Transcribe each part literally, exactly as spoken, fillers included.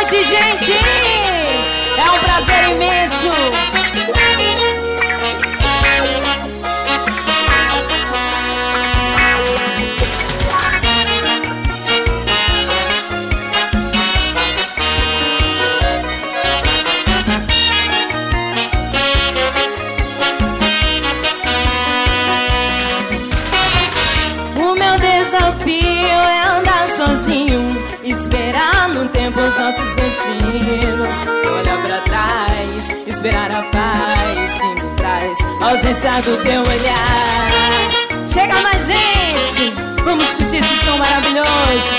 noite, gente! É um prazer imenso! O meu desafio é andar sozinho, esperar no tempo os nossos destinos. Olhar pra trás, esperar a paz que me traz a ausência do teu olhar. Chega mais, gente, vamos curtir esse som maravilhoso.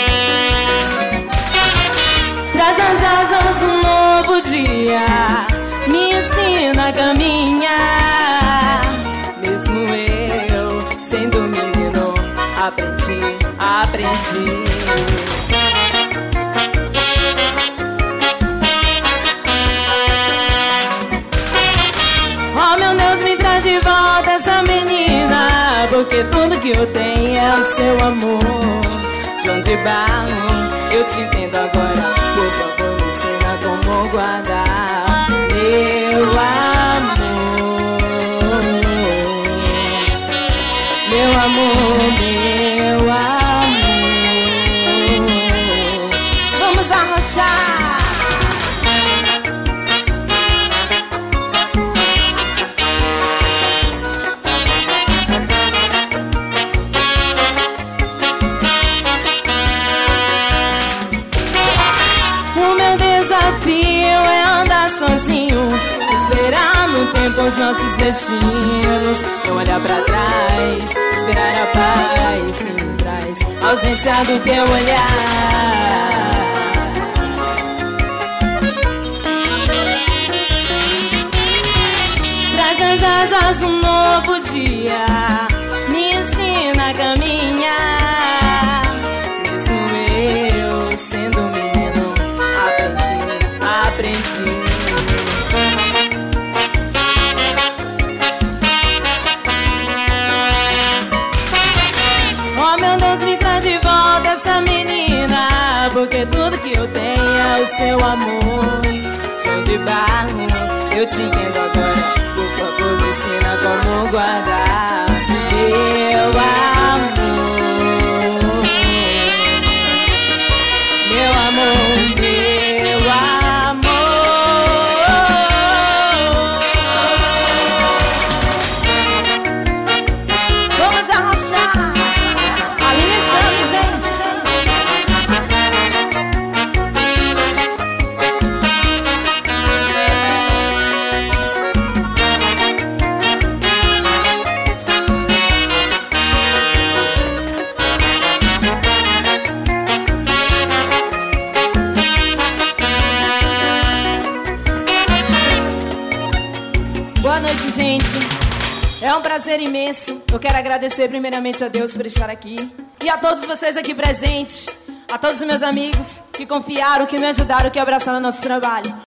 Traz nas asas um novo dia, me ensina a caminhar. Mesmo eu sendo menino, aprendi, aprendi. Oh meu Deus, me traz de volta essa menina, porque tudo que eu tenho é o seu amor. João de Barro, eu te entendo agora, por favor me ensina como guardar meu amor. Meu amor, meu amor. Vamos arrochar. O meu desafio é andar sozinho, esperar no tempo os nossos destinos. Não olhar pra trás, esperar a paz que me traz a ausência do teu olhar. Traz nas asas um novo dia, me ensina a caminhar. Mesmo eu sendo menino, aprendi, aprendi. Oh meu Deus, me traz de volta essa menina, porque tudo que eu tenho é o seu amor. João de Barro, eu te entendo agora, por favor me ensina como guardar meu amor. Meu amor, meu amor. Vamos arrochar. Aline Santos, hein? Boa noite, gente. É um prazer imenso. Eu quero agradecer primeiramente a Deus por estar aqui e a todos vocês aqui presentes, a todos os meus amigos que confiaram, que me ajudaram, que abraçaram o nosso trabalho.